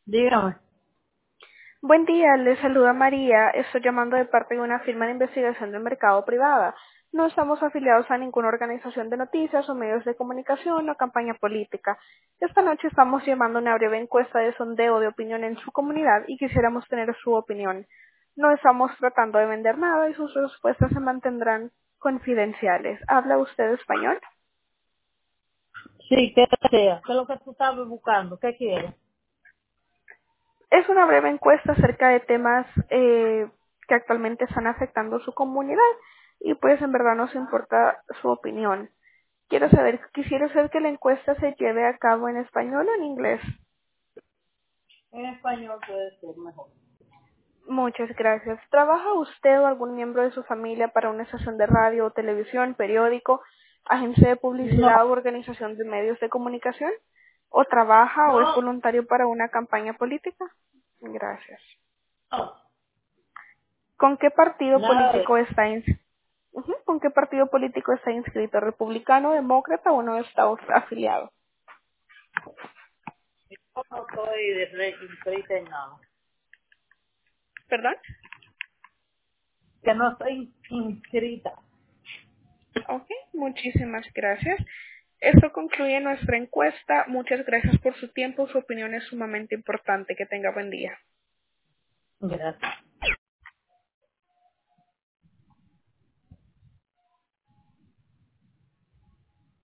Dígame. Buen día, le saluda María. Estoy llamando de parte de una firma de investigación del mercado privada. No estamos afiliados a ninguna organización de noticias o medios de comunicación o campaña política. Esta noche estamos llevando una breve encuesta de sondeo de opinión en su comunidad y quisiéramos tener su opinión. No estamos tratando de vender nada y sus respuestas se mantendrán confidenciales. ¿Habla usted español? Sí, ¿qué desea? ¿Qué es lo que tú estabas buscando? ¿Qué quieres? Es una breve encuesta acerca de temas que actualmente están afectando su comunidad y pues en verdad nos importa su opinión. Quisiera saber que la encuesta se lleve a cabo en español o en inglés. En español puede ser mejor. Muchas gracias. ¿Trabaja usted o algún miembro de su familia para una estación de radio o televisión, periódico, agencia de No, publicidad u organización de medios de comunicación? ¿O trabaja o es no, voluntario para una campaña política? Gracias. no. ¿Con qué partido Nada de político está ¿Con qué partido político está inscrito? ¿Republicano, demócrata o no está afiliado? yo no estoy de inscrita en nada. ¿Perdón? Que no estoy inscrita. Ok, muchísimas gracias. Esto concluye nuestra encuesta. Muchas gracias por su tiempo. Su opinión es sumamente importante. Que tenga buen día. Gracias.